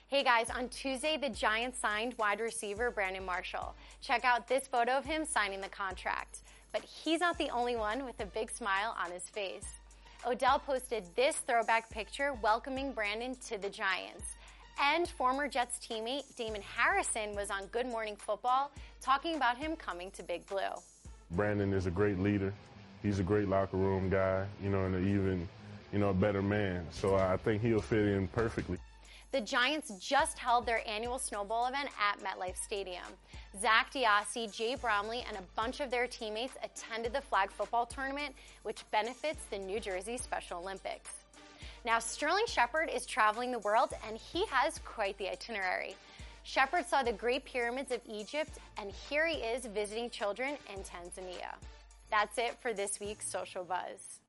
Hey guys, on Tuesday, the Giants signed wide receiver Brandon Marshall. Check out this photo of him signing the contract. But he's not the only one with a big smile on his face. Odell posted this throwback picture welcoming Brandon to the Giants. And former Jets teammate Damon Harrison was on Good Morning Football talking about him coming to Big Blue. Brandon is a great leader. He's a great locker room guy, and even, a better man. So I think he'll fit in perfectly. The Giants just held their annual snowball event at MetLife Stadium. Zach Diassi, Jay Bromley, and a bunch of their teammates attended the flag football tournament, which benefits the New Jersey Special Olympics. Now, Sterling Shepard is traveling the world, and he has quite the itinerary. Shepard saw the Great Pyramids of Egypt, and here he is visiting children in Tanzania. That's it for this week's Social Buzz.